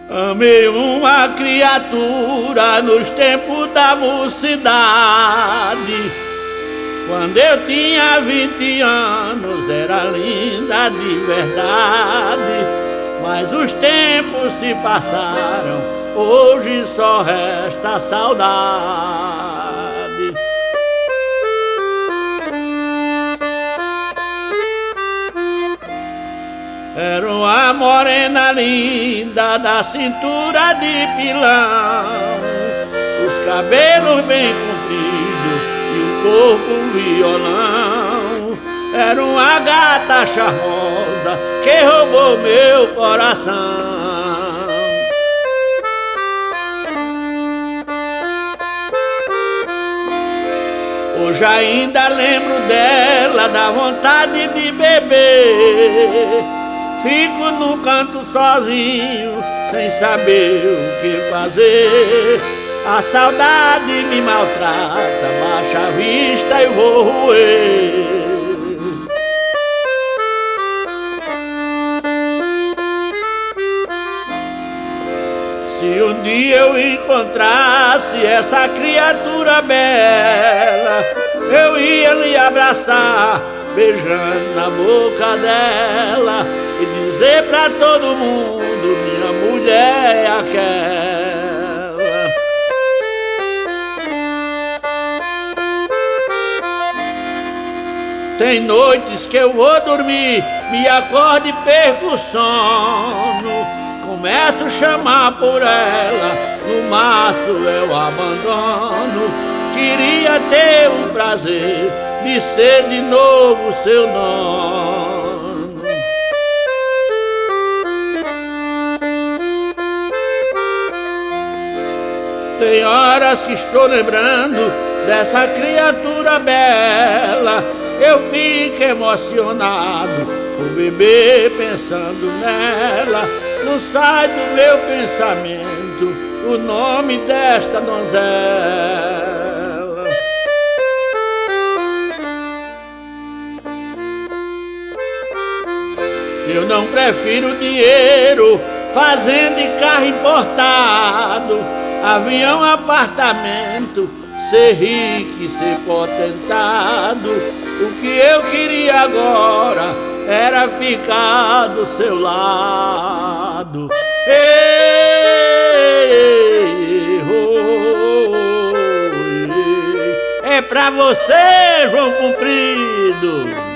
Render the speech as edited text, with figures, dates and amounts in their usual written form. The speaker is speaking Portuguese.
Amei uma criatura nos tempos da mocidade. Quando eu tinha 20 anos era linda de verdade. Mas os tempos se passaram, hoje só resta a saudade. Era uma morena linda da cintura de pilão, os cabelos bem compridos e o corpo um violão. Era uma gata charmosa que roubou meu coração. Hoje ainda lembro dela, dá vontade de beber. Fico num canto sozinho, sem saber o que fazer. A saudade me maltrata, baixa a vista e vou roer. Se um dia eu encontrasse essa criatura bela, eu ia lhe abraçar, beijando na boca dela e dizer pra todo mundo: minha mulher é aquela. Tem noites que eu vou dormir, me acordo e perco o sono. Começo a chamar por ela, no mato eu abandono. Queria ter o prazer de ser de novo seu dono. Tem horas que estou lembrando dessa criatura bela. Eu fico emocionado por beber pensando nela. Não sai do meu pensamento o nome desta donzela. Eu não prefiro dinheiro, fazenda e carro importado, avião, apartamento, ser rico e ser potentado. O que eu queria agora era ficar do seu lado. Ei, oh, ei. É pra você, João Comprido.